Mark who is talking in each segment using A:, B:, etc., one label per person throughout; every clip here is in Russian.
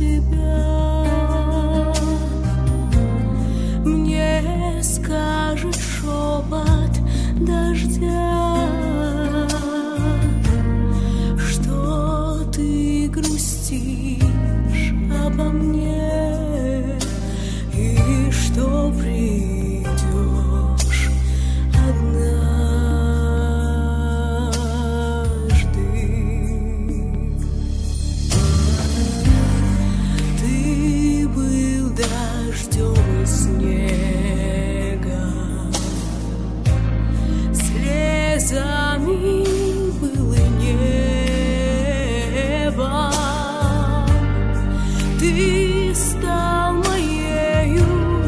A: тебя. Мне скажет шепот дождя, что ты грустишь обо мне и что придешь однажды. Ты был дождем и снегом, слезами был и небом. Ты стал моею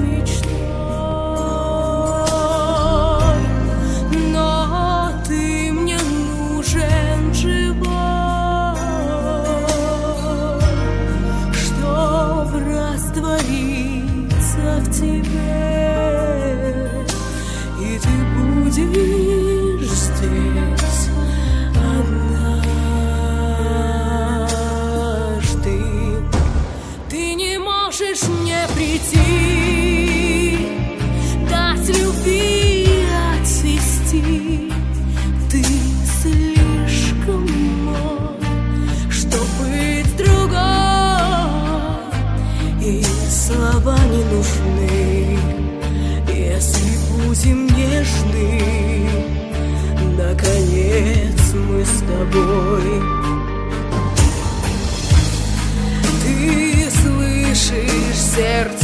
A: мечтой, но ты мне нужен живой, чтоб раствориться в тебе, и ты будешь здесь однажды. Ты не можешь мне прийти, дать любви отцвести. Ты слишком мой, чтоб быть другой, и слова не нужны, если будем нежны. Наконец мы с тобой. Ты слышишь сердце